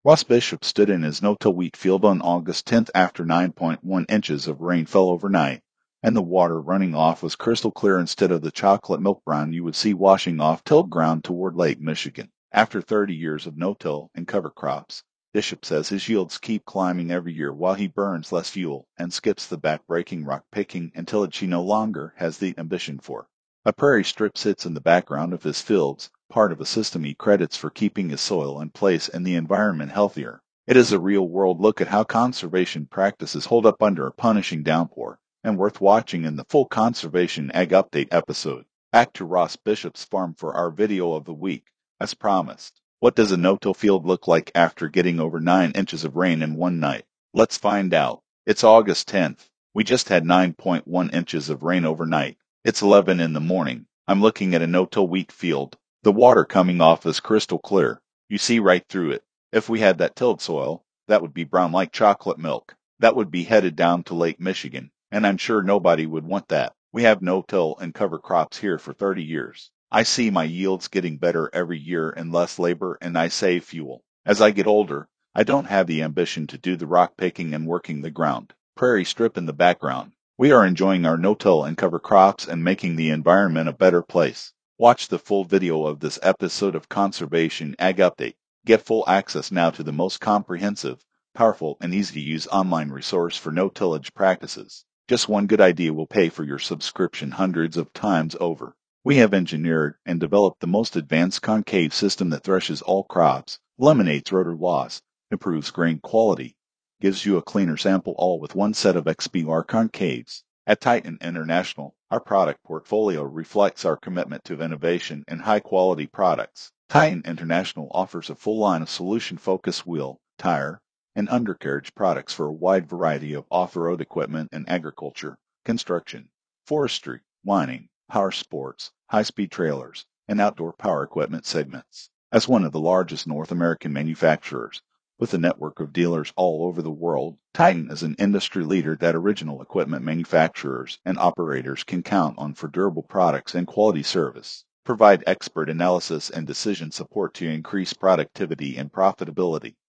Ross Bishop stood in his no-till wheat field on August 10th after 9.1 inches of rain fell overnight, and the water running off was crystal clear instead of the chocolate milk brown you would see washing off tilled ground toward Lake Michigan. After 30 years of no-till and cover crops, Bishop says his yields keep climbing every year while he burns less fuel and skips the back-breaking rock picking until he no longer has the ambition for. A prairie strip sits in the background of his fields, part of a system he credits for keeping his soil in place and the environment healthier. It is a real-world look at how conservation practices hold up under a punishing downpour, and worth watching in the full Conservation Ag Update episode. Back to Ross Bishop's farm for our video of the week, as promised. What does a no-till field look like after getting over 9 inches of rain in one night? Let's find out. It's August 10th. We just had 9.1 inches of rain overnight. It's 11 in the morning. I'm looking at a no-till wheat field. The water coming off is crystal clear. You see right through it. If we had that tilled soil, that would be brown like chocolate milk. That would be headed down to Lake Michigan, and I'm sure nobody would want that. We have no-till and cover crops here for 30 years. I see my yields getting better every year and less labor, and I save fuel. As I get older, I don't have the ambition to do the rock picking and working the ground. Prairie strip in the background. We are enjoying our no-till and cover crops and making the environment a better place. Watch the full video of this episode of Conservation Ag Update. Get full access now to the most comprehensive, powerful, and easy-to-use online resource for no-tillage practices. Just one good idea will pay for your subscription hundreds of times over. We have engineered and developed the most advanced concave system that threshes all crops, eliminates rotor loss, improves grain quality, gives you a cleaner sample, all with one set of XBR concaves. At Titan International, our product portfolio reflects our commitment to innovation and high-quality products. Titan International offers a full line of solution-focused wheel, tire, and undercarriage products for a wide variety of off-road equipment in agriculture, construction, forestry, mining, power sports, high-speed trailers, and outdoor power equipment segments. As one of the largest North American manufacturers, with a network of dealers all over the world, Titan is an industry leader that original equipment manufacturers and operators can count on for durable products and quality service. Provide expert analysis and decision support to increase productivity and profitability.